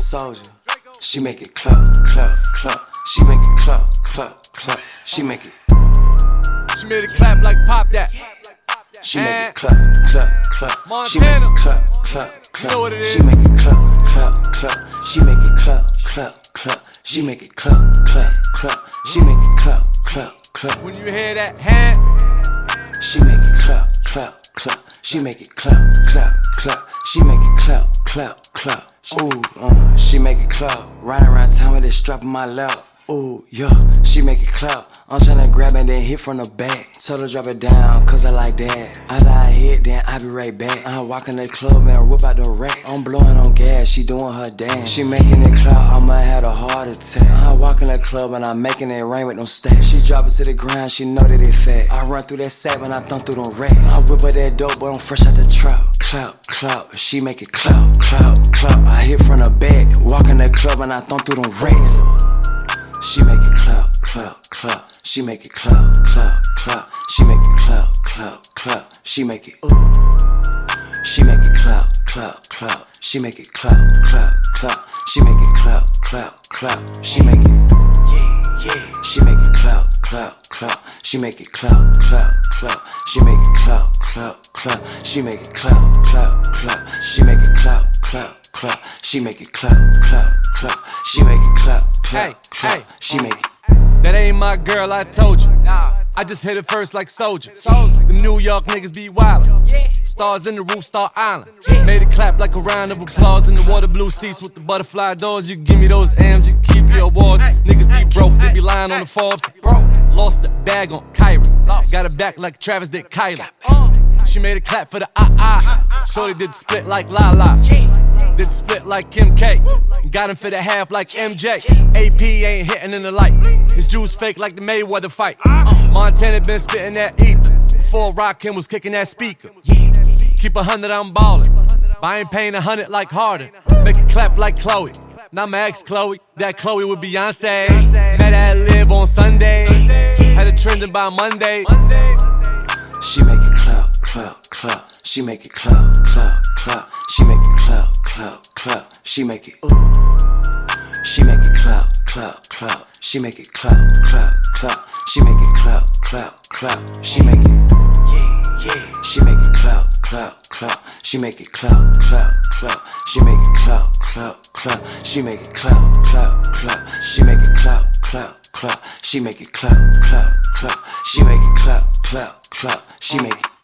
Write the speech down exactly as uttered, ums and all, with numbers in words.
soldier. She make it clap, clap, clap. She make it clap, clap, clap. She make it. She made it clap like pop that. She make it clap, clap, clap. Montana. She make it clap, clap, clap. You know what it is. She make it clap, clap, clap. She make it clap, clap, clap. She make it clap, clap, clap. She make it clap, clap, clap. When you hear that hand, she make it clap, clap, clap. She make it clap, clap, clap. She make it clap, clap, clap. Ooh, uh, she make it clap. Riding around town with this strap on my lap. Ooh, yeah, she make it clap. I'm tryna grab it, then hit from the back. Tell her drop it down, cause I like that. After I hit, then I be right back. I walk in the club and whip out the rack. I'm blowing on gas, she doing her dance. She making it clap, I'ma have a heart attack. I walk in the club and I'm making it rain with no stacks. She drop it to the ground, she know that it fat. I run through that sack when I thump through them racks. I whip up that dope, but I'm fresh out the trap. Clap, clap, she make it clap, clap, clap. I hit from the back, walk in the club and I thump through them racks. She make it clap, clap, clap. She make it clap, clap, clap. She make it clap, clap, clap. She make it ooh. She make it clap, clap, clap. She make it clap, clap, clap. She make it clap, clap, clap. She make it yeah, yeah. She make it clap, clap, clap. She make it clap, clap, clap. She make it clap, clap, clap. She make it clap, clap, clap. She make it clap, clap, clap. She make it clap, clap, clap. She make it clap, clap, clap. She make it. that ain't my girl, I told you. I just hit it first like Soldier. The New York niggas be wildin'. Stars in the roof, Star Island. Made it clap like a round of applause in the water blue seats with the butterfly doors. You give me those M's, you keep your awards. Niggas be broke, they be lying on the Forbes. Lost the bag on Kyrie. Got it back like Travis did Kylie. She made it clap for the ah-ah. Shorty did the split like Lala. Did the split like Kim K. Got him for the half like M J. A P ain't hitting in the light. His juice fake like the Mayweather fight. Montana been spitting that ether before Rakim was kicking that speaker. Keep a hundred, I'm ballin'. But I ain't paying a hundred like Harden. Make it clap like Chloe. Now my ex Chloe, that Chloe with Beyonce. Met at Live on Sunday. Had it trending by Monday. She make it clap, clap, clap. She make it clap, clap, clap. She make it clap, clap, clap. She make it ooh. She make it clap, clap, clap. She make it clap, clap, clap. She make it clap, clap, clap. She make it yeah, yeah. She make it clap, clap, clap. She make it clap, clap, clap. She make it clap, clap, clap. She make it clap, clap, clap. She make it clap, clap, clap. She make it clap, clap, clap. She make it clap, clap, clap. She make it